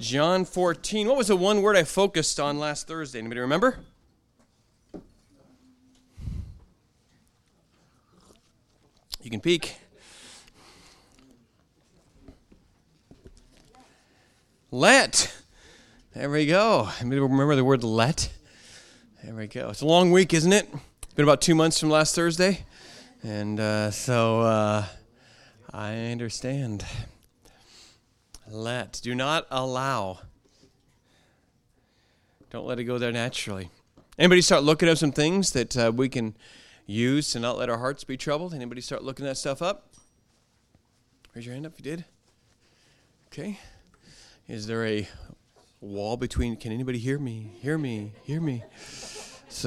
John 14. What was the one word I focused on last Thursday? Anybody remember? You can peek. Let. There we go. Anybody remember the word let? There we go. It's a long week, isn't it? It's been about 2 months from last Thursday. And so I understand. Let. Do not allow. Don't let it go there naturally. Anybody start looking at some things that we can use to not let our hearts be troubled? Anybody start looking that stuff up? Raise your hand up if you did. Okay. Is there a wall between? Can anybody hear me? Hear me? Hear me? So,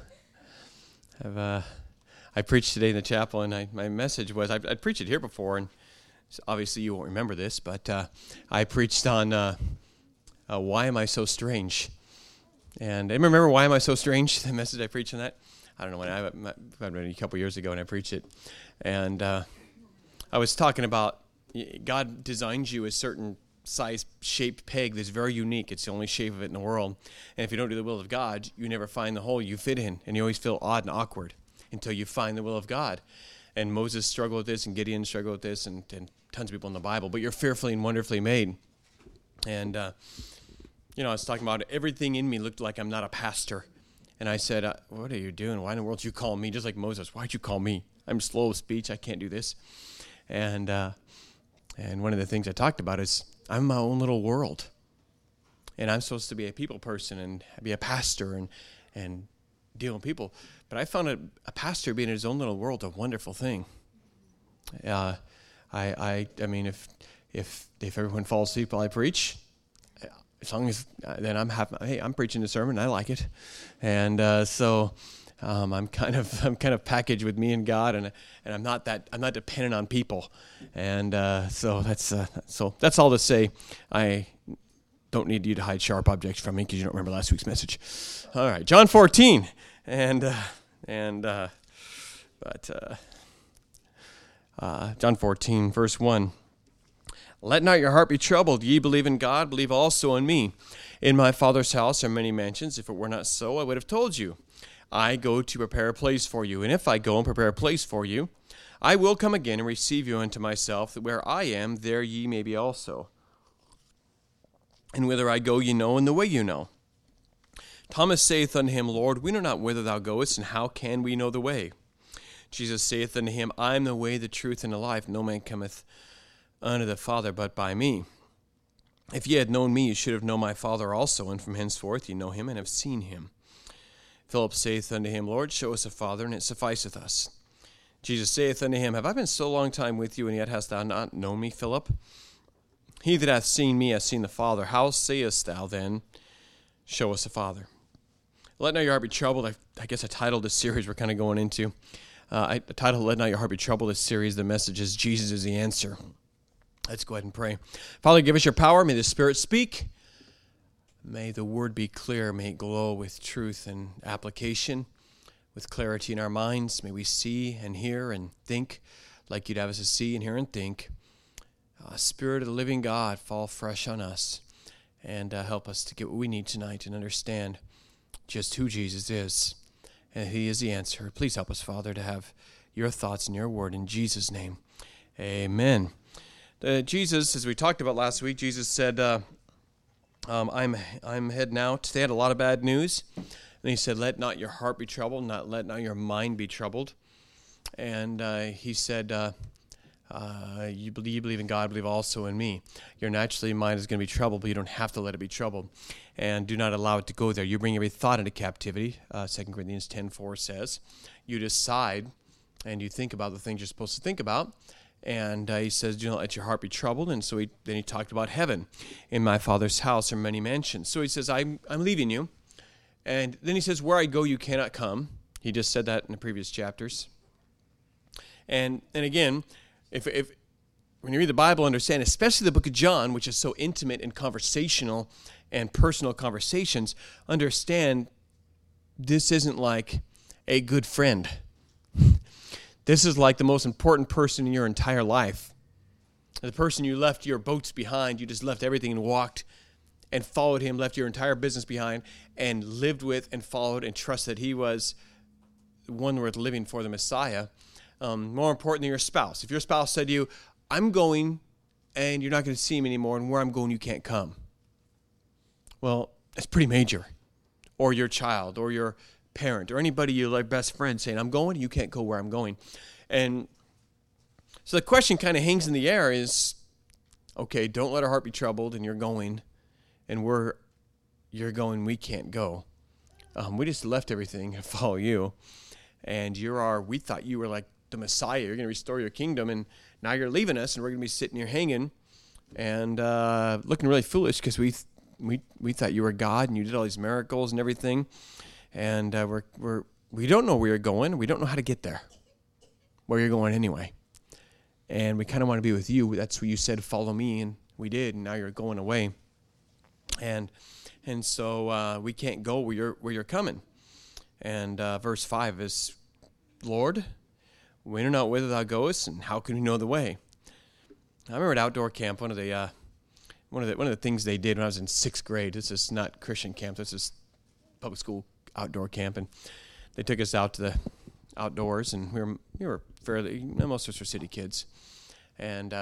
I preached today in the chapel, and my message was, I'd preached it here before, and obviously you won't remember this, but I preached on why am I so strange? And anybody remember why am I so strange? The message I preached on that? I don't know when I read it a couple years ago, and I preached it, and I was talking about God designed you a certain size shaped peg that's very unique. It's the only shape of it in the world. And if you don't do the will of God, you never find the hole you fit in, and you always feel odd and awkward until you find the will of God. And Moses struggled with this, and Gideon struggled with this, and tons of people in the Bible. But you're fearfully and wonderfully made. And I was talking about everything in me looked like I'm not a pastor. And I said, what are you doing? Why in the world did you call me? Just like Moses, why'd you call me? I'm slow of speech. I can't do this. And one of the things I talked about is I'm my own little world. And I'm supposed to be a people person and be a pastor and deal with people. But I found a pastor being in his own little world a wonderful thing. I mean, if everyone falls asleep while I preach, as long as then I'm preaching the sermon, I like it, and so I'm kind of packaged with me and God, and I'm not dependent on people, and so that's all to say. I don't need you to hide sharp objects from me because you don't remember last week's message. All right, John 14, John 14, verse 1. Let not your heart be troubled. Ye believe in God, believe also in me. In my Father's house are many mansions. If it were not so, I would have told you. I go to prepare a place for you. And if I go and prepare a place for you, I will come again and receive you unto myself, that where I am, there ye may be also. And whither I go ye know, and the way you know. Thomas saith unto him, Lord, we know not whither thou goest, and how can we know the way? Jesus saith unto him, I am the way, the truth, and the life. No man cometh unto the Father but by me. If ye had known me, ye should have known my Father also, and from henceforth ye know him and have seen him. Philip saith unto him, Lord, show us the Father, and it sufficeth us. Jesus saith unto him, Have I been so long time with you, and yet hast thou not known me, Philip? He that hath seen me hath seen the Father. How sayest thou then, show us the Father? Let not your heart be troubled. I guess I titled this series we're kind of going into. I titled Let Not Your Heart Be Troubled this series. The message is Jesus is the answer. Let's go ahead and pray. Father, give us your power. May the Spirit speak. May the word be clear. May it glow with truth and application, with clarity in our minds. May we see and hear and think like you'd have us to see and hear and think. Spirit of the living God, fall fresh on us and help us to get what we need tonight and understand just who Jesus is. And he is the answer. Please help us, Father, to have your thoughts and your word in Jesus' name. Amen. Jesus, as we talked about last week, Jesus said, I'm heading out. They had a lot of bad news. And he said, let not your heart be troubled, let not your mind be troubled. And he said, you believe in God, believe also in me. Your naturally mind is going to be troubled, but you don't have to let it be troubled. And do not allow it to go there. You bring every thought into captivity, 2 Corinthians 10:4 says. You decide and you think about the things you're supposed to think about. And he says, do not let your heart be troubled. And so then he talked about heaven. In my Father's house are many mansions. So he says, I'm leaving you. And then he says, where I go, you cannot come. He just said that in the previous chapters. And again, if when you read the Bible, understand, especially the book of John, which is so intimate and conversational and personal conversations, understand this isn't like a good friend. This is like the most important person in your entire life. The person you left your boats behind, you just left everything and walked and followed him, left your entire business behind, and lived with and followed and trusted he was one worth living for, the Messiah, more important than your spouse. If your spouse said to you, I'm going and you're not going to see him anymore, and where I'm going you can't come, well, that's pretty major. Or your child, or your parent, or anybody you like, best friend, saying, I'm going, you can't go where I'm going. And so the question kind of hangs in the air is, okay, don't let our heart be troubled, and you're going, and you're going, we can't go. We just left everything to follow you, and we thought you were like the Messiah. You're going to restore your kingdom, and now you're leaving us, and we're going to be sitting here hanging and looking really foolish because we thought you were God and you did all these miracles and everything, and we don't know where you're going. We don't know how to get there, where you're going anyway, and we kind of want to be with you. That's what you said, follow me, and we did, and now you're going away, and so we can't go where you're coming. And verse 5 is, Lord, we know not whither thou goest, and how can we know the way? I remember at outdoor camp, one of the things they did when I was in 6th grade. This is not Christian camp. This is public school outdoor camp, and they took us out to the outdoors, and we were fairly, most of us were city kids, and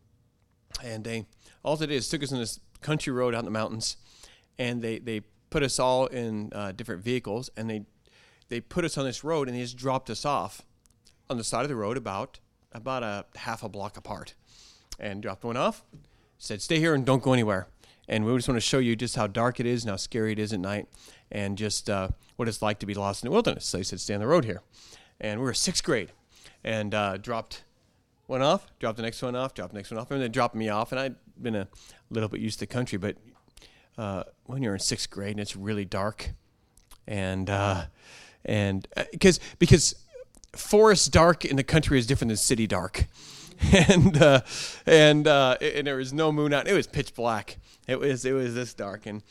all they did is took us in this country road out in the mountains, and they put us all in different vehicles, and they put us on this road, and they just dropped us off on the side of the road about a half a block apart, and dropped one off. Said, stay here and don't go anywhere. And we just want to show you just how dark it is and how scary it is at night, and just what it's like to be lost in the wilderness. So he said, stay on the road here. And we were 6th grade, and dropped one off, dropped the next one off, dropped the next one off, and they dropped me off. And I'd been a little bit used to the country, but when you're in 6th grade and it's really dark, and because forest dark in the country is different than city dark. And there was no moon out. It was pitch black. It was this dark, and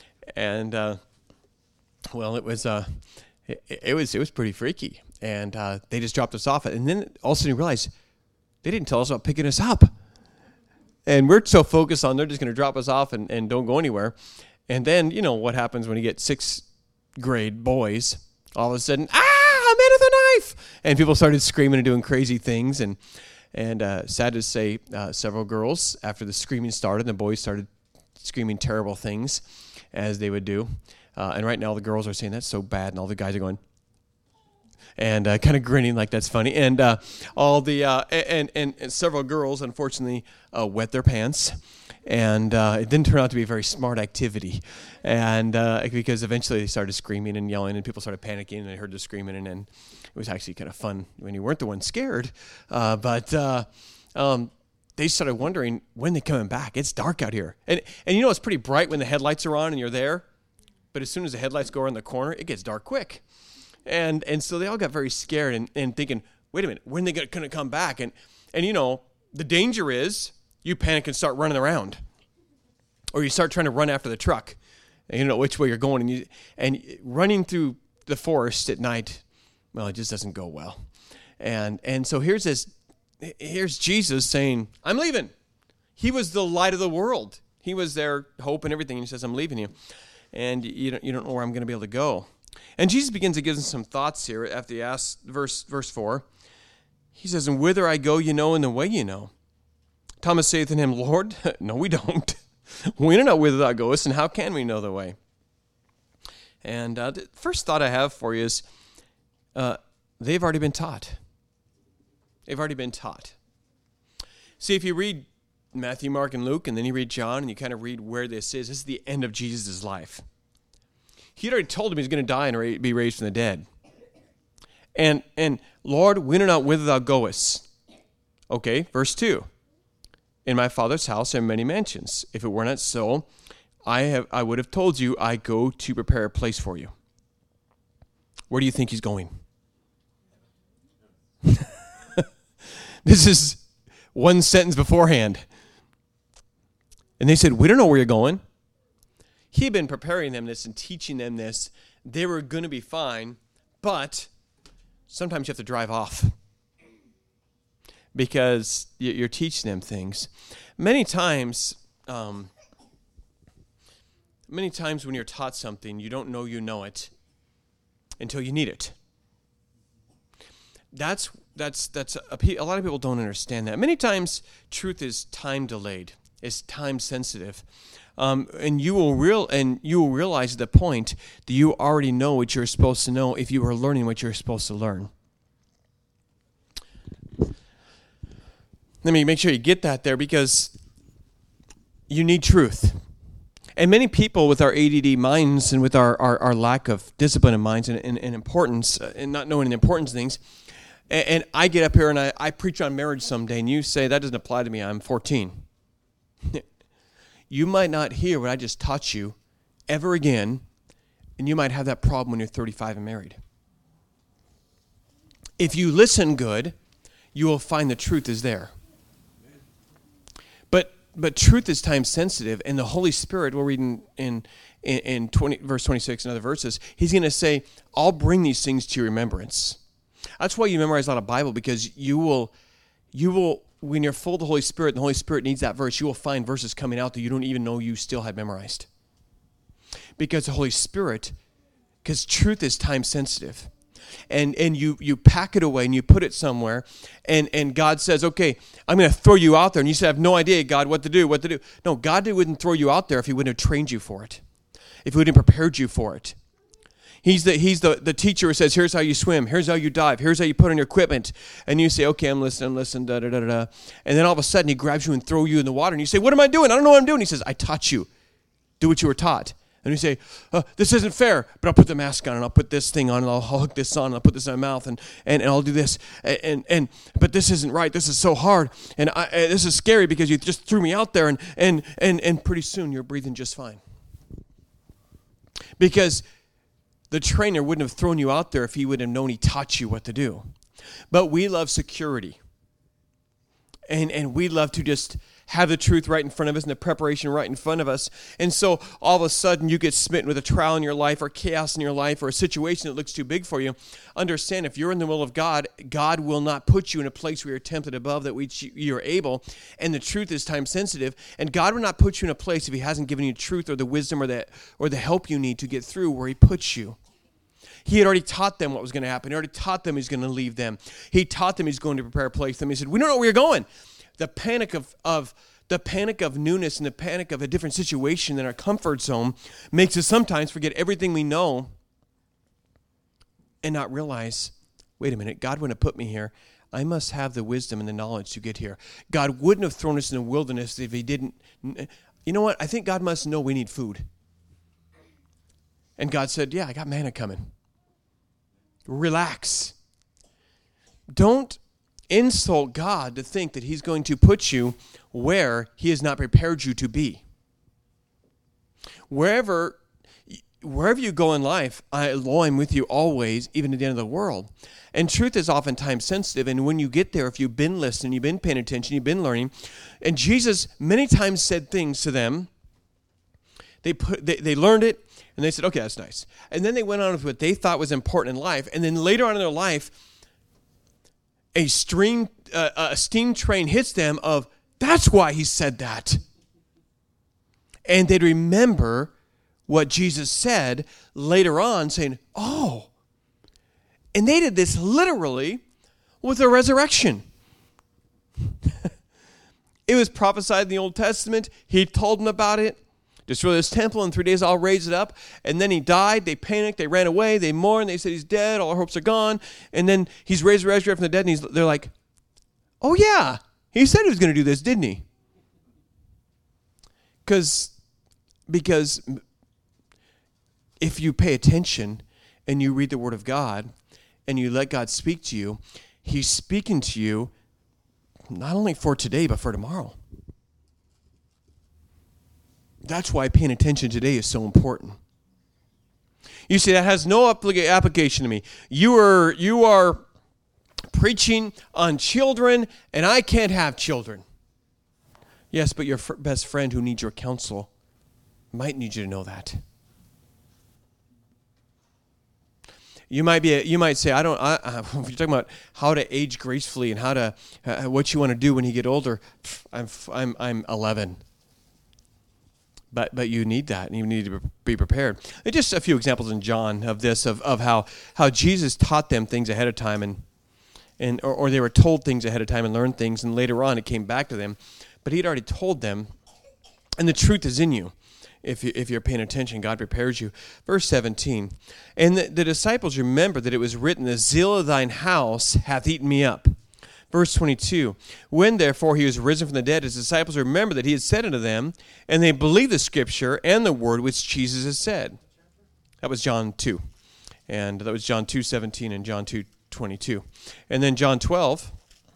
well, it was pretty freaky. And they just dropped us off, and then all of a sudden you realize they didn't tell us about picking us up. And we're so focused on they're just going to drop us off and don't go anywhere. And then you know what happens when you get 6th grade boys. All of a sudden, I'm in with a knife, and people started screaming and doing crazy things, and sad to say, several girls, after the screaming started, the boys started screaming terrible things, as they would do. And right now, the girls are saying, that's so bad, and all the guys are going, and kind of grinning like that's funny. And and several girls, unfortunately, wet their pants. And it didn't turn out to be a very smart activity. And because eventually they started screaming and yelling, and people started panicking, and they heard the screaming, and then it was actually kind of fun when you weren't the one scared. But they started wondering, when they're coming back? It's dark out here. And you know it's pretty bright when the headlights are on and you're there. But as soon as the headlights go around the corner, it gets dark quick. And so they all got very scared and thinking, wait a minute, when are they going to come back? And you know, the danger is you panic and start running around. Or you start trying to run after the truck. And you don't know which way you're going. And running through the forest at night, well, it just doesn't go well. And so here's Jesus saying, I'm leaving. He was the light of the world. He was their hope and everything. And he says, I'm leaving you. And you don't know where I'm going to be able to go. And Jesus begins to give them some thoughts here after he asks, verse 4. He says, and whither I go, you know, and the way you know. Thomas saith unto him, Lord, no, we don't. We know not whither thou goest, and how can we know the way? And the first thought I have for you is, they've already been taught. They've already been taught. See, if you read Matthew, Mark, and Luke, and then you read John, and you kind of read where this is the end of Jesus' life. He'd already told him he's going to die and be raised from the dead. And Lord, we know not whither thou goest. Okay, verse 2. In my Father's house are many mansions. If it were not so, I would have told you, I go to prepare a place for you. Where do you think he's going? This is one sentence beforehand. And they said, we don't know where you're going. He had been preparing them this and teaching them this. They were going to be fine, but sometimes you have to drive off because you're teaching them things. Many times, Many times when you're taught something, you don't know you know it until you need it. That's a lot of people don't understand that. Many times, truth is time delayed. It's time sensitive, and you will realize at the point that you already know what you're supposed to know if you are learning what you're supposed to learn. Let me make sure you get that there, because you need truth. And many people with our ADD minds and with our lack of discipline in minds and importance and not knowing the importance of things, and I get up here and I preach on marriage someday, and you say, that doesn't apply to me, I'm 14. You might not hear what I just taught you ever again, and you might have that problem when you're 35 and married. If you listen good, you will find the truth is there. But truth is time sensitive, and the Holy Spirit, we're reading in verse 26 and other verses, he's going to say, I'll bring these things to your remembrance. That's why you memorize a lot of Bible, because you will, when you're full of the Holy Spirit, and the Holy Spirit needs that verse, you will find verses coming out that you don't even know you still had memorized. Because the Holy Spirit, because truth is time sensitive. And you pack it away and you put it somewhere, and God says, okay, I'm going to throw you out there. And you say, I have no idea, God, what to do. No, God wouldn't throw you out there if he wouldn't have trained you for it, if he wouldn't have prepared you for it. He's the teacher who says, here's how you swim, here's how you dive, here's how you put on your equipment. And you say, okay, I'm listening, da-da-da-da. And then all of a sudden he grabs you and throws you in the water. And you say, what am I doing? I don't know what I'm doing. He says, I taught you. Do what you were taught. And you say, this isn't fair, but I'll put the mask on, and I'll put this thing on, and I'll hook this on, and I'll put this in my mouth, and I'll do this. But this isn't right. This is so hard. And this is scary because you just threw me out there, and pretty soon you're breathing just fine. Because the trainer wouldn't have thrown you out there if he would have known he taught you what to do. But we love security. And we love to just have the truth right in front of us and the preparation right in front of us. And so all of a sudden you get smitten with a trial in your life or chaos in your life or a situation that looks too big for you. Understand, if you're in the will of God, God will not put you in a place where you're tempted above that which you're able. And the truth is time sensitive. And God will not put you in a place if he hasn't given you truth or the wisdom or the help you need to get through where he puts you. He had already taught them what was going to happen. He already taught them he's going to leave them. He taught them he's going to prepare a place for them. He said, we don't know where you're going. The panic of newness and the panic of a different situation than our comfort zone makes us sometimes forget everything we know and not realize, wait a minute, God wouldn't have put me here. I must have the wisdom and the knowledge to get here. God wouldn't have thrown us in the wilderness if he didn't. You know what? I think God must know we need food. And God said, yeah, I got manna coming. Relax. Don't insult God to think that he's going to put you where he has not prepared you to be. Wherever you go in life, I'm with you always, even to the end of the world. And truth is oftentimes sensitive, and when you get there, if you've been listening, you've been paying attention, you've been learning, and Jesus many times said things to them, they learned it, and they said, okay, that's nice. And then they went on with what they thought was important in life, and then later on in their life, a steam train hits them of, that's why he said that. And they'd remember what Jesus said later on, saying, oh. And they did this literally with the resurrection. It was prophesied in the Old Testament. He told them about it. Destroy this temple, in 3 days I'll raise it up. And then he died. They panicked. They ran away. They mourned. They said he's dead. All our hopes are gone. And then he's resurrected from the dead. And they're like, oh yeah, he said he was going to do this, didn't he? Because if you pay attention and you read the Word of God and you let God speak to you, he's speaking to you not only for today, but for tomorrow. That's why paying attention today is so important. You see, that has no application to me. You are preaching on children, and I can't have children. Yes, but your best friend who needs your counsel might need you to know that. You might say, if you're talking about how to age gracefully and how to what you want to do when you get older, I'm 11. But you need that, and you need to be prepared. And just a few examples in John of this, of how Jesus taught them things ahead of time, or they were told things ahead of time and learned things, and later on it came back to them. But he'd already told them, and the truth is in you. If you're paying attention, God prepares you. Verse 17, and the disciples remembered that it was written, the zeal of thine house hath eaten me up. Verse 22, when therefore he was risen from the dead, his disciples remembered that he had said unto them, and they believed the scripture and the word which Jesus had said. That was John 2. And that was John 2:17 and John 2:22. And then John 12.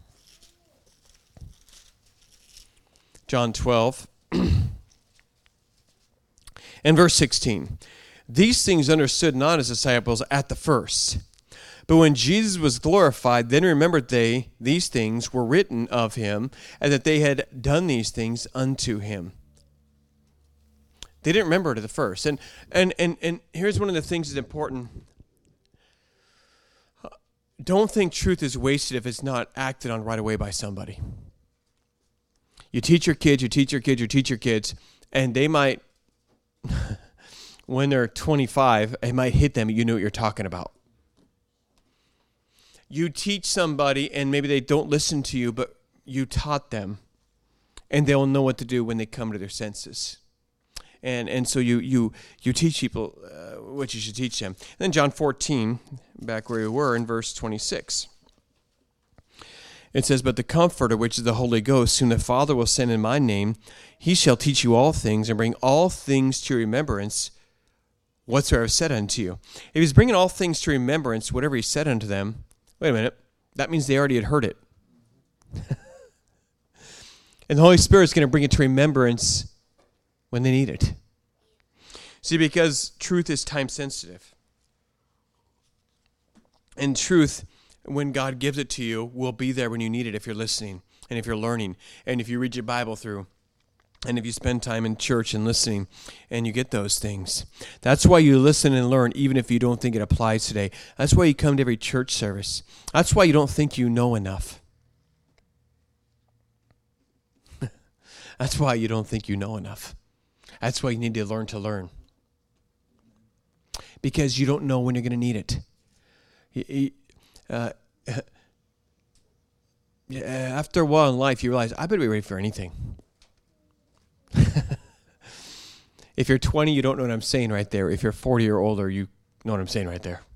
And verse 16. These things understood not his disciples at the first. But when Jesus was glorified, then remembered they these things were written of him, and that they had done these things unto him. They didn't remember it at the first. And here's one of the things that's important. Don't think truth is wasted if it's not acted on right away by somebody. You teach your kids, and they might, when they're 25, it might hit them, you know what you're talking about. You teach somebody, and maybe they don't listen to you, but you taught them, and they'll know what to do when they come to their senses. And so you teach people what you should teach them. And then John 14, back where we were, in verse 26. It says, but the Comforter, which is the Holy Ghost, whom the Father will send in my name, he shall teach you all things, and bring all things to your remembrance, whatsoever I have said unto you. If he's bringing all things to remembrance, whatever he said unto them, wait a minute, that means they already had heard it. And the Holy Spirit is going to bring it to remembrance when they need it. See, because truth is time sensitive. And truth, when God gives it to you, will be there when you need it if you're listening and if you're learning and if you read your Bible through and if you spend time in church and listening and you get those things. That's why you listen and learn even if you don't think it applies today. That's why you come to every church service. That's why you don't think you know enough. That's why you don't think you know enough. That's why you need to learn. Because you don't know when you're going to need it. After a while in life, you realize, I better be ready for anything. If you're 20, you don't know what I'm saying right there. If you're 40 or older, you know what I'm saying right there.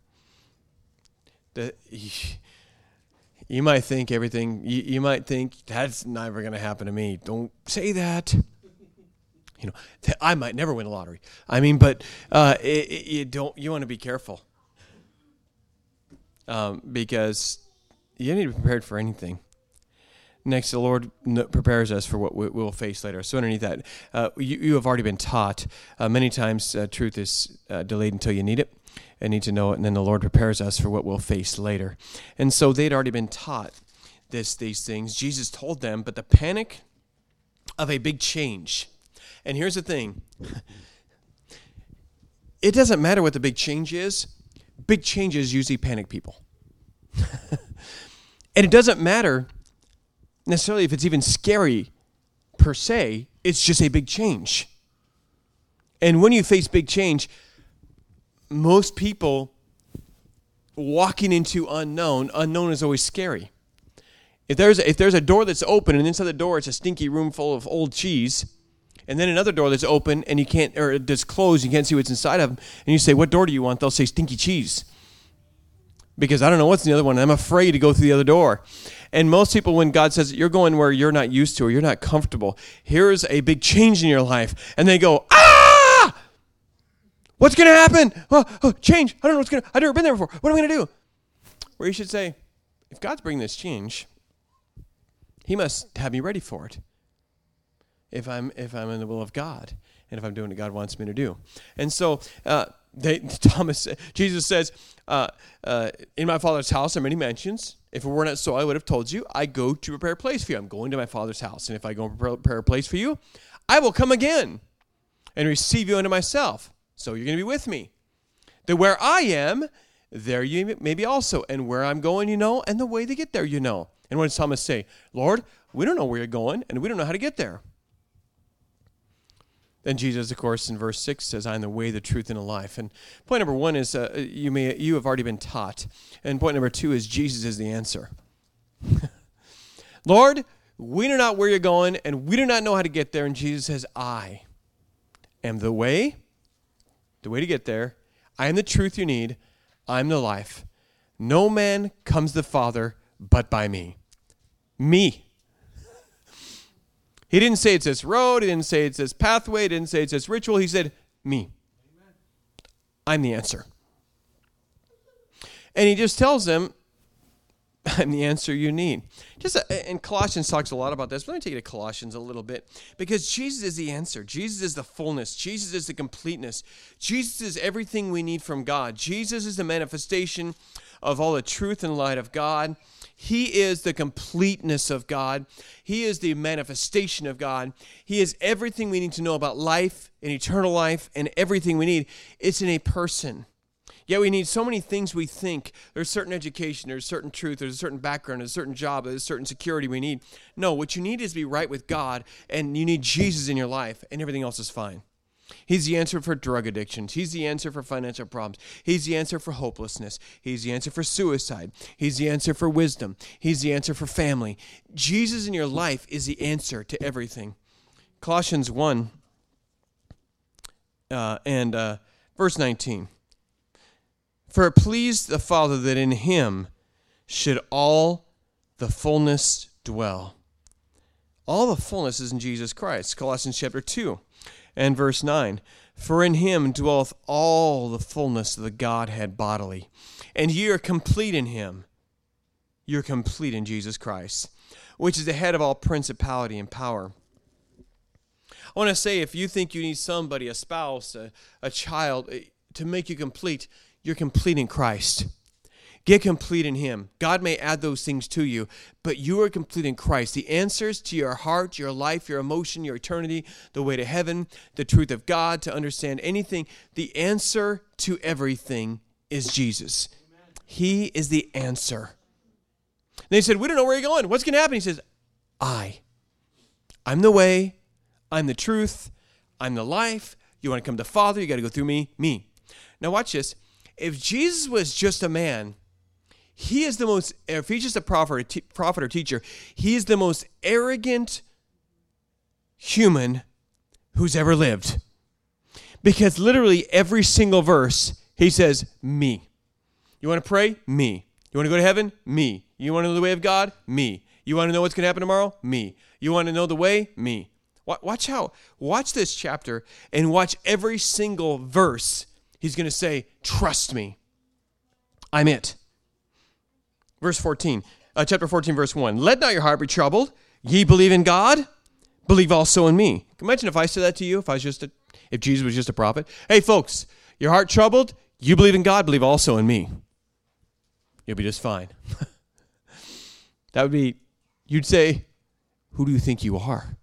You might think everything, you might think, that's never going to happen to me. Don't say that. You know, I might never win the lottery. I mean, but you want to be careful. Because you need to be prepared for anything. Next, the Lord prepares us for what we'll face later. So underneath that, you have already been taught. Many times, truth is delayed until you need it and need to know it, and then the Lord prepares us for what we'll face later. And so they'd already been taught these things. Jesus told them, but the panic of a big change. And here's the thing. It doesn't matter what the big change is. Big changes usually panic people. And it doesn't matter necessarily if it's even scary per se. It's just a big change. And when you face big change, most people walking into unknown is always scary. If there's a door that's open and inside the door it's a stinky room full of old cheese, and then another door that's open and that's closed, you can't see what's inside of them, and you say, what door do you want? They'll say stinky cheese. Because I don't know what's in the other one. I'm afraid to go through the other door. And most people, when God says you're going where you're not used to or you're not comfortable, here's a big change in your life. And they go, ah! What's going to happen? Oh, change. I don't know what's going to, I've never been there before. What am I going to do? Where you should say, if God's bringing this change, he must have me ready for it. If I'm in the will of God and if I'm doing what God wants me to do. And so, Jesus says, in my Father's house are many mansions. If it were not so, I would have told you, I go to prepare a place for you. I'm going to my Father's house. And if I go and prepare a place for you, I will come again and receive you unto myself. So you're going to be with me. That where I am, there you may be also. And where I'm going, you know, and the way to get there, you know. And what does Thomas say? Lord, we don't know where you're going, and we don't know how to get there. Then Jesus, of course, in verse 6 says, I am the way, the truth, and the life. And point number one is you have already been taught. And point number two is Jesus is the answer. Lord, we do not know where you're going, and we do not know how to get there. And Jesus says, I am the way to get there. I am the truth you need. I am the life. No man comes to the Father but by me. Me. He didn't say it's this road. He didn't say it's this pathway. He didn't say it's this ritual. He said, me. Amen. I'm the answer. And he just tells them, I'm the answer you need. And Colossians talks a lot about this. Let me take you to Colossians a little bit. Because Jesus is the answer. Jesus is the fullness. Jesus is the completeness. Jesus is everything we need from God. Jesus is the manifestation of all the truth and light of God. He is the completeness of God. He is the manifestation of God. He is everything we need to know about life and eternal life and everything we need. It's in a person. Yet we need so many things we think. There's certain education, there's certain truth, there's a certain background, there's a certain job, there's a certain security we need. No, what you need is to be right with God, and you need Jesus in your life, and everything else is fine. He's the answer for drug addictions. He's the answer for financial problems. He's the answer for hopelessness. He's the answer for suicide. He's the answer for wisdom. He's the answer for family. Jesus in your life is the answer to everything. Colossians 1 and verse 19. For it pleased the Father that in him should all the fullness dwell. All the fullness is in Jesus Christ. Colossians chapter 2 and verse 9. For in him dwelleth all the fullness of the Godhead bodily. And ye are complete in him. You're complete in Jesus Christ, which is the head of all principality and power. I want to say, if you think you need somebody, a spouse, a child, to make you complete, you're complete in Christ. Get complete in him. God may add those things to you, but you are complete in Christ. The answers to your heart, your life, your emotion, your eternity, the way to heaven, the truth of God, to understand anything, the answer to everything is Jesus. Amen. He is the answer. And they said, we don't know where you're going. What's going to happen? He says, I'm the way. I'm the truth. I'm the life. You want to come to the Father, you got to go through me. Now watch this. If Jesus was just a man, he is the most, if he's just a prophet or teacher, he is the most arrogant human who's ever lived. Because literally every single verse, he says, me. You want to pray? Me. You want to go to heaven? Me. You want to know the way of God? Me. You want to know what's going to happen tomorrow? Me. You want to know the way? Me. Watch this chapter and watch every single verse. He's going to say, trust me. I'm it. Verse 14, chapter 14, verse 1. Let not your heart be troubled. Ye believe in God, believe also in me. Imagine if I said that to you, if Jesus was just a prophet. Hey, folks, your heart troubled? You believe in God, believe also in me. You'll be just fine. That would be, you'd say, who do you think you are?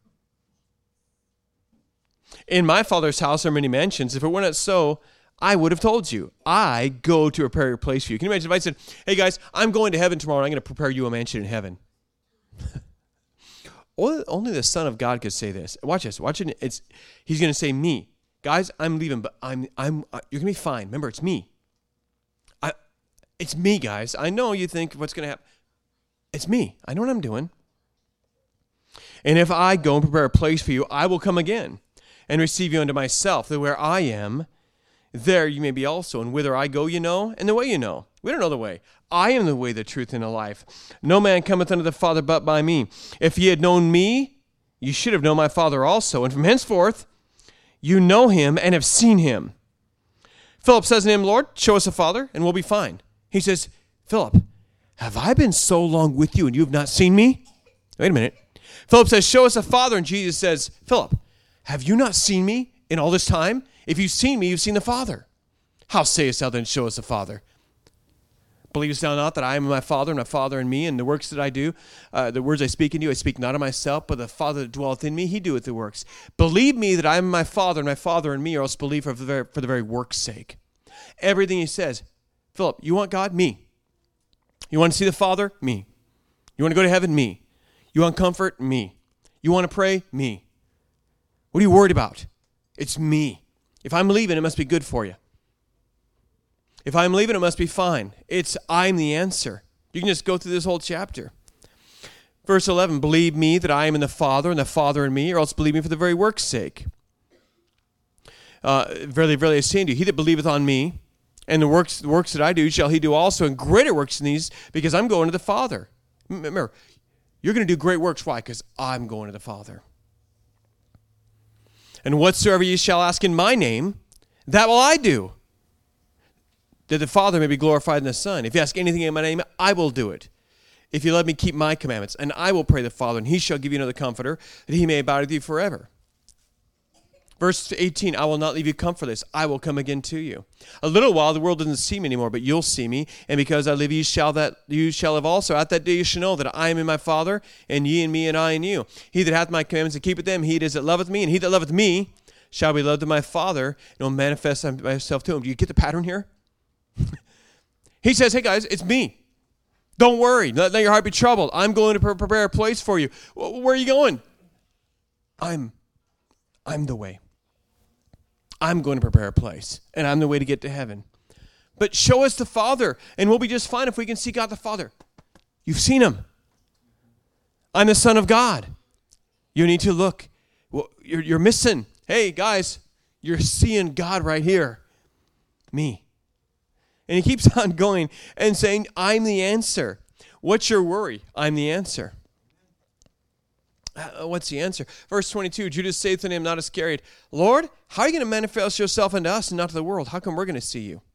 In my Father's house are many mansions. If it were not so, I would have told you. I go to prepare a place for you. Can you imagine if I said, hey guys, I'm going to heaven tomorrow and I'm going to prepare you a mansion in heaven? Only the Son of God could say this. Watch this. Watch it. He's going to say me. Guys, I'm leaving, but you're going to be fine. Remember, it's me. It's me, guys. I know you think what's going to happen. It's me. I know what I'm doing. And if I go and prepare a place for you, I will come again and receive you unto myself, that where I am, there you may be also, and whither I go you know, and the way you know. We don't know the way. I am the way, the truth, and the life. No man cometh unto the Father but by me. If ye had known me, you should have known my Father also. And from henceforth, you know him and have seen him. Philip says to him, Lord, show us the Father, and we'll be fine. He says, Philip, have I been so long with you, and you have not seen me? Wait a minute. Philip says, show us the Father, and Jesus says, Philip, have you not seen me in all this time? If you've seen me, you've seen the Father. How sayest thou then, show us the Father? Believest thou not that I am my Father, and my Father in me, and the works that I do, the words I speak in you, I speak not of myself, but the Father that dwelleth in me, he doeth the works. Believe me that I am my Father, and my Father in me, or else believe for the very work's sake. Everything he says, Philip, you want God? Me. You want to see the Father? Me. You want to go to heaven? Me. You want comfort? Me. You want to pray? Me. What are you worried about? It's me. If I'm leaving, it must be good for you. If I'm leaving, it must be fine. I'm the answer. You can just go through this whole chapter. Verse 11, believe me that I am in the Father and the Father in me, or else believe me for the very work's sake. Verily, verily, I say unto you, he that believeth on me, and the works that I do shall he do also, and greater works than these, because I'm going to the Father. Remember, you're going to do great works. Why? Because I'm going to the Father. And whatsoever ye shall ask in my name, that will I do, that the Father may be glorified in the Son. If you ask anything in my name, I will do it. If you let me keep my commandments, and I will pray the Father, and he shall give you another comforter, that he may abide with you forever. Verse 18, I will not leave you comfortless. I will come again to you. A little while, the world doesn't see me anymore, but you'll see me. And because I live, you shall live also. At that day you shall know that I am in my Father, and ye in me, and I in you. He that hath my commandments and keepeth them, he it is that loveth me, and he that loveth me shall be loved of my Father, and will manifest myself to him. Do you get the pattern here? He says, hey guys, it's me. Don't worry. Let your heart be troubled. I'm going to prepare a place for you. Where are you going? I'm the way. I'm going to prepare a place, and I'm the way to get to heaven. But show us the Father, and we'll be just fine if we can see God the Father. You've seen him. I'm the Son of God. You need to look. Well, you're missing. Hey, guys, you're seeing God right here. Me. And he keeps on going and saying, I'm the answer. What's your worry? I'm the answer. What's the answer? Verse 22, Judas saith unto him, not Iscariot, Lord, how are you going to manifest yourself unto us and not to the world? How come we're going to see you?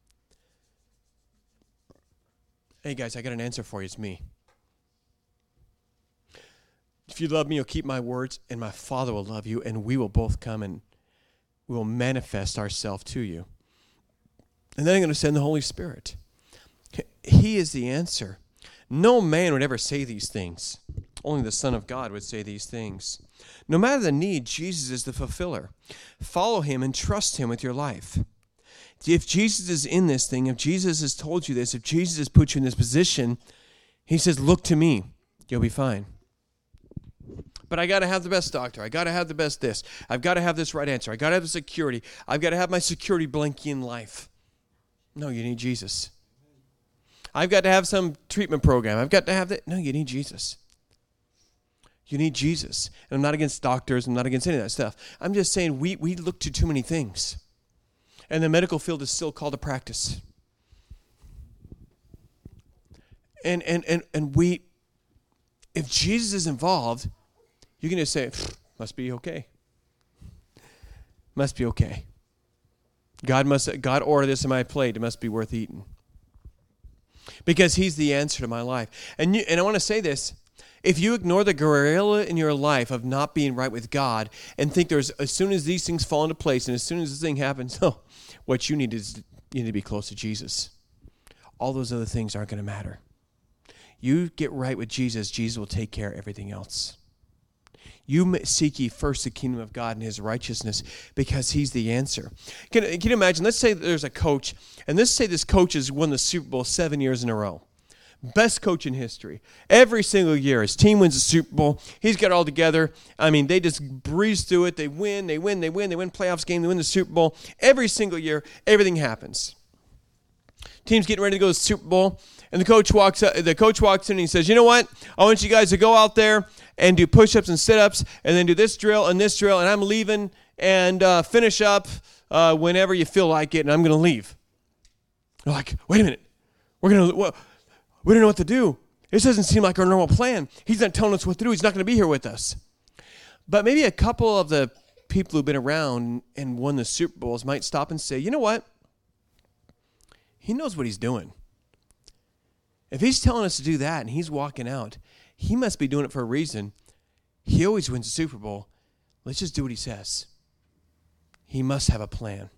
Hey guys, I got an answer for you. It's me. If you love me, you'll keep my words, and my Father will love you, and we will both come and we will manifest ourselves to you. And then I'm going to send the Holy Spirit. He is the answer. No man would ever say these things. Only the Son of God would say these things. No matter the need, Jesus is the fulfiller. Follow him and trust him with your life. If Jesus is in this thing, if Jesus has told you this, if Jesus has put you in this position, he says, look to me. You'll be fine. But I got to have the best doctor. I got to have the best this. I've got to have this right answer. I got to have the security. I've got to have my security blanket in life. No, you need Jesus. I've got to have some treatment program. I've got to have that. No, you need Jesus. You need Jesus. And I'm not against doctors. I'm not against any of that stuff. I'm just saying we look to too many things. And the medical field is still called a practice. And we, if Jesus is involved, you can just say, must be okay. Must be okay. God ordered this in my plate. It must be worth eating. Because he's the answer to my life. And I want to say this. If you ignore the guerrilla in your life of not being right with God and think as soon as these things fall into place and as soon as this thing happens, what you need is you need to be close to Jesus. All those other things aren't going to matter. You get right with Jesus, Jesus will take care of everything else. You seek ye first the kingdom of God and his righteousness because he's the answer. Can you imagine? Let's say there's a coach, and let's say this coach has won the Super Bowl 7 years in a row. Best coach in history. Every single year, his team wins the Super Bowl. He's got it all together. I mean, they just breeze through it. They win playoffs game. They win the Super Bowl. Every single year, everything happens. Team's getting ready to go to the Super Bowl, and the coach walks in and he says, you know what? I want you guys to go out there and do push-ups and sit-ups, and then do this drill, and I'm leaving, and finish up whenever you feel like it, and I'm going to leave. They're like, wait a minute. We don't know what to do. This doesn't seem like our normal plan. He's not telling us what to do. He's not going to be here with us. But maybe a couple of the people who've been around and won the Super Bowls might stop and say, you know what? He knows what he's doing. If he's telling us to do that and he's walking out, he must be doing it for a reason. He always wins the Super Bowl. Let's just do what he says. He must have a plan.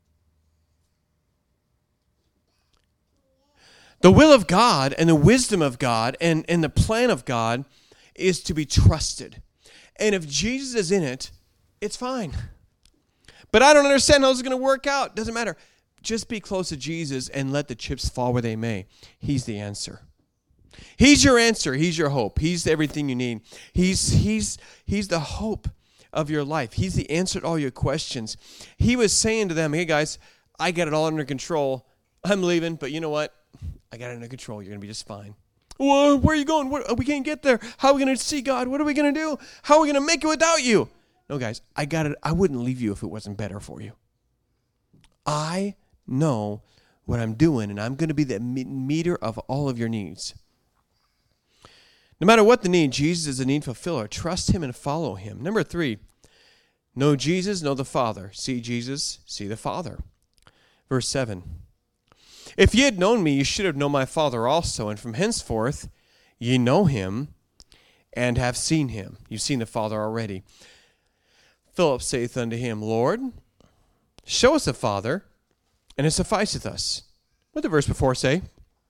The will of God and the wisdom of God and the plan of God is to be trusted. And if Jesus is in it, it's fine. But I don't understand how this is going to work out. Doesn't matter. Just be close to Jesus and let the chips fall where they may. He's the answer. He's your answer. He's your hope. He's everything you need. He's the hope of your life. He's the answer to all your questions. He was saying to them, hey guys, I got it all under control. I'm leaving, but you know what? I got it under control. You're going to be just fine. Well, where are you going? We can't get there. How are we going to see God? What are we going to do? How are we going to make it without you? No, guys, I got it. I wouldn't leave you if it wasn't better for you. I know what I'm doing, and I'm going to be the meter of all of your needs. No matter what the need, Jesus is a need fulfiller. Trust him and follow him. Number 3, know Jesus, know the Father. See Jesus, see the Father. Verse 7. If ye had known me, ye should have known my Father also, and from henceforth ye know him and have seen him. You've seen the Father already. Philip saith unto him, Lord, show us the Father, and it sufficeth us. What did the verse before say?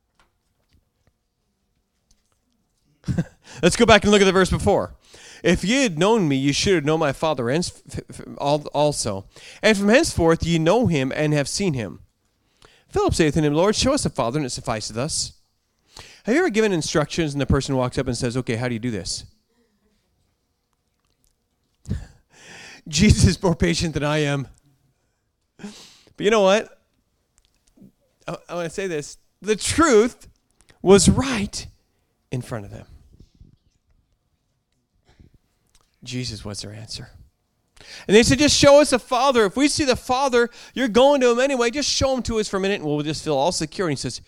Let's go back and look at the verse before. If ye had known me, ye should have known my Father also. And from henceforth ye know him and have seen him. Philip saith unto him, Lord, show us the Father, and it sufficeth us. Have you ever given instructions and the person walks up and says, okay, how do you do this? Jesus is more patient than I am. But you know what? I want to say this. The truth was right in front of them. Jesus was their answer. And they said, just show us the Father. If we see the Father, you're going to him anyway. Just show him to us for a minute and we'll just feel all secure. And he says,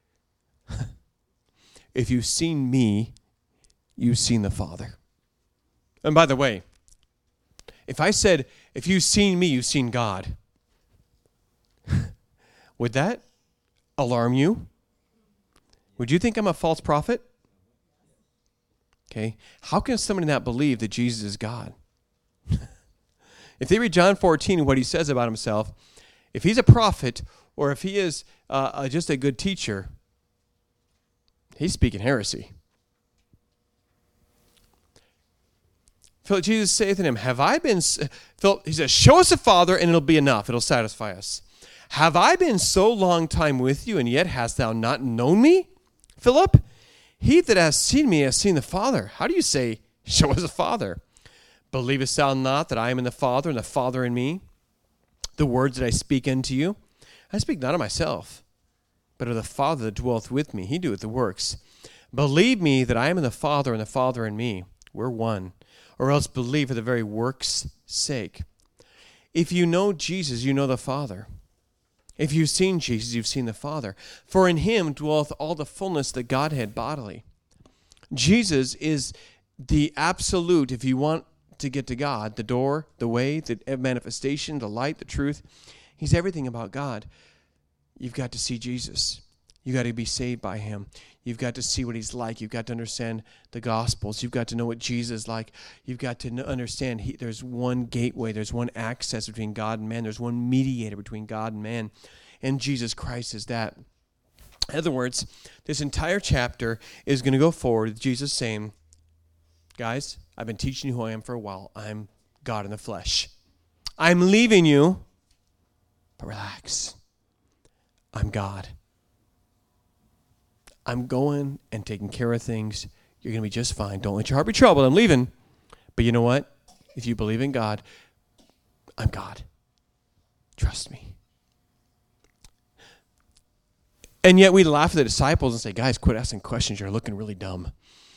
if you've seen me, you've seen the Father. And by the way, if I said, if you've seen me, you've seen God, would that alarm you? Would you think I'm a false prophet? Okay. How can somebody not believe that Jesus is God? If they read John 14 and what he says about himself, if he's a prophet or if he is just a good teacher, he's speaking heresy. Philip, Jesus saith unto him, have I been, Philip, he says, show us the Father and it'll be enough. It'll satisfy us. Have I been so long time with you and yet hast thou not known me? Philip, he that has seen me has seen the Father. How do you say, show us the Father? Believest thou not that I am in the Father and the Father in me? The words that I speak unto you, I speak not of myself, but of the Father that dwelleth with me. He doeth the works. Believe me that I am in the Father and the Father in me. We're one. Or else believe for the very works' sake. If you know Jesus, you know the Father. If you've seen Jesus, you've seen the Father. For in him dwelleth all the fullness of the Godhead bodily. Jesus is the absolute, if you want to get to God, the door, the way, the manifestation, the light, the truth. He's everything about God. You've got to see Jesus. You've got to be saved by him. You've got to see what he's like. You've got to understand the Gospels. You've got to know what Jesus is like. You've got to understand there's one gateway. There's one access between God and man. There's one mediator between God and man. And Jesus Christ is that. In other words, this entire chapter is going to go forward with Jesus saying, guys, I've been teaching you who I am for a while. I'm God in the flesh. I'm leaving you, but relax. I'm God. I'm going and taking care of things. You're going to be just fine. Don't let your heart be troubled. I'm leaving. But you know what? If you believe in God, I'm God. Trust me. And yet we laugh at the disciples and say, guys, quit asking questions. You're looking really dumb.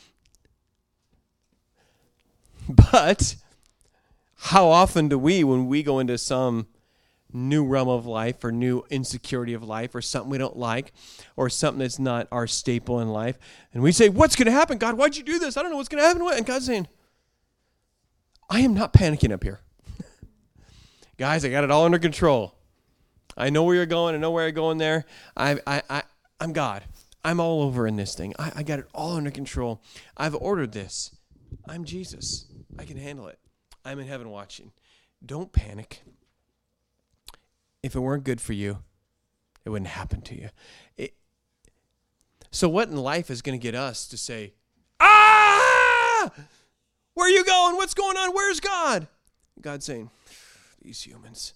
But how often do we, when we go into some new realm of life or new insecurity of life or something we don't like or something that's not our staple in life, and we say, what's going to happen? God, why'd you do this? I don't know what's going to happen. And God's saying, I am not panicking up here. Guys, I got it all under control. I know where you're going. I know where you're going there. I'm God. I'm all over in this thing. I got it all under control. I've ordered this. I'm Jesus. I can handle it. I'm in heaven watching. Don't panic. If it weren't good for you, it wouldn't happen to you. So what in life is going to get us to say, where are you going? What's going on? Where's God? God's saying, these humans.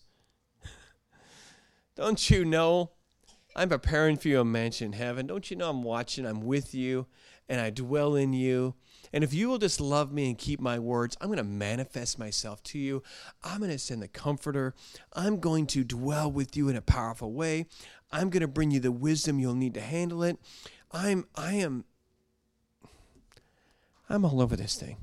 Don't you know I'm preparing for you a mansion in heaven? Don't you know I'm watching? I'm with you, and I dwell in you. And if you will just love me and keep my words, I'm going to manifest myself to you. I'm going to send the Comforter. I'm going to dwell with you in a powerful way. I'm going to bring you the wisdom you'll need to handle it. I'm all over this thing.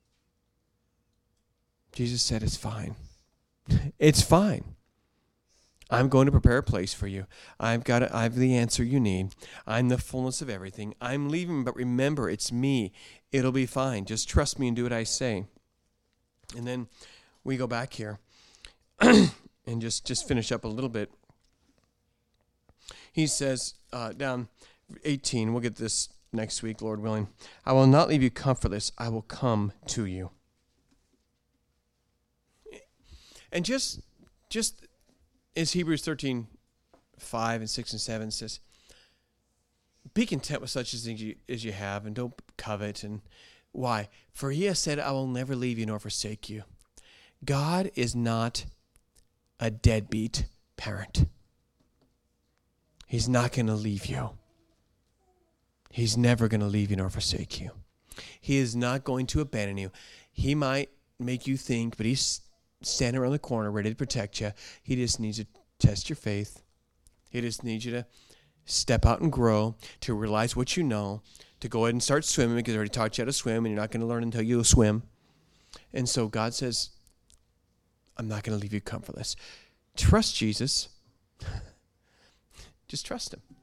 Jesus said, it's fine. It's fine. I'm going to prepare a place for you. I have the answer you need. I'm the fullness of everything. I'm leaving, but remember, it's me. It'll be fine. Just trust me and do what I say. And then we go back here and just finish up a little bit. He says, down 18, we'll get this next week, Lord willing. I will not leave you comfortless. I will come to you. And just as Hebrews 13, 5 and 6 and 7 says, be content with such as you have, and don't covet. And why? For he has said, I will never leave you nor forsake you. God is not a deadbeat parent. He's not going to leave you. He's never going to leave you nor forsake you. He is not going to abandon you. He might make you think, but he's standing around the corner ready to protect you. He just needs to test your faith. He just needs you to step out and grow, to realize what you know, to go ahead and start swimming, because I already taught you how to swim, and you're not going to learn until you swim. And so God says, I'm not going to leave you comfortless. Trust Jesus. Just trust him.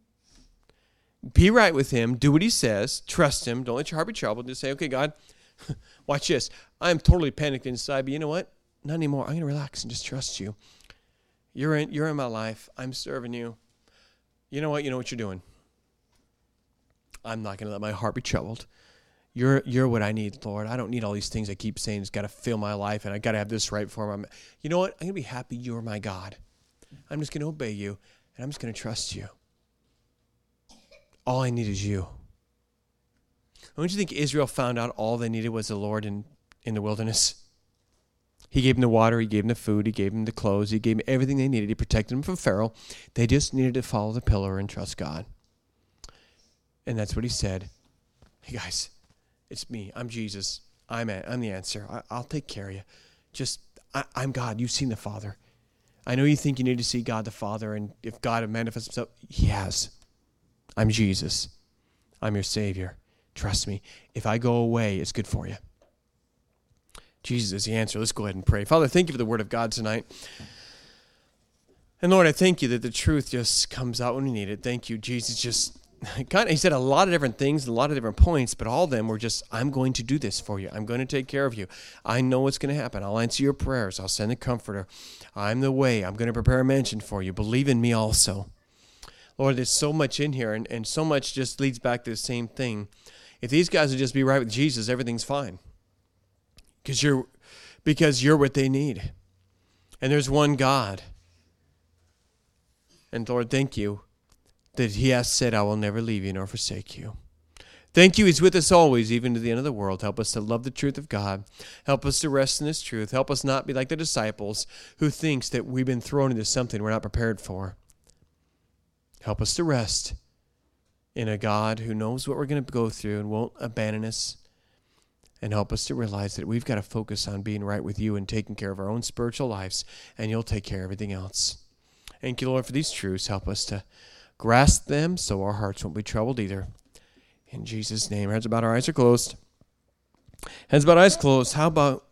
Be right with him. Do what he says. Trust him. Don't let your heart be troubled. Just say, okay, God, watch this. I'm totally panicked inside, but you know what? Not anymore. I'm going to relax and just trust you. You're in my life. I'm serving you. You know what? You know what you're doing. I'm not going to let my heart be troubled. You're what I need, Lord. I don't need all these things I keep saying. It's got to fill my life, and I got to have this right for him. You know what? I'm going to be happy you're my God. I'm just going to obey you, and I'm just going to trust you. All I need is you. Don't you think Israel found out all they needed was the Lord in the wilderness? He gave them the water, he gave them the food, he gave them the clothes, he gave them everything they needed. He protected them from Pharaoh. They just needed to follow the pillar and trust God. And that's what he said. Hey guys, it's me. I'm Jesus. I'm the answer. I'll take care of you. I'm God. You've seen the Father. I know you think you need to see God the Father, and if God manifests himself, he has. I'm Jesus. I'm your Savior. Trust me. If I go away, it's good for you. Jesus is the answer. Let's go ahead and pray. Father, thank you for the word of God tonight. And Lord, I thank you that the truth just comes out when we need it. Thank you, Jesus. He said a lot of different things, a lot of different points, but all of them were just, I'm going to do this for you. I'm going to take care of you. I know what's going to happen. I'll answer your prayers. I'll send the Comforter. I'm the way. I'm going to prepare a mansion for you. Believe in me also. Lord, there's so much in here, and so much just leads back to the same thing. If these guys would just be right with Jesus, everything's fine. Because you're what they need. And there's one God. And Lord, thank you that he has said, I will never leave you nor forsake you. Thank you, he's with us always, even to the end of the world. Help us to love the truth of God. Help us to rest in this truth. Help us not be like the disciples who thinks that we've been thrown into something we're not prepared for. Help us to rest in a God who knows what we're going to go through and won't abandon us. And help us to realize that we've got to focus on being right with you and taking care of our own spiritual lives, and you'll take care of everything else. Thank you, Lord, for these truths. Help us to grasp them so our hearts won't be troubled either. In Jesus' name, heads bowed, our eyes are closed. Heads bowed, eyes closed. How about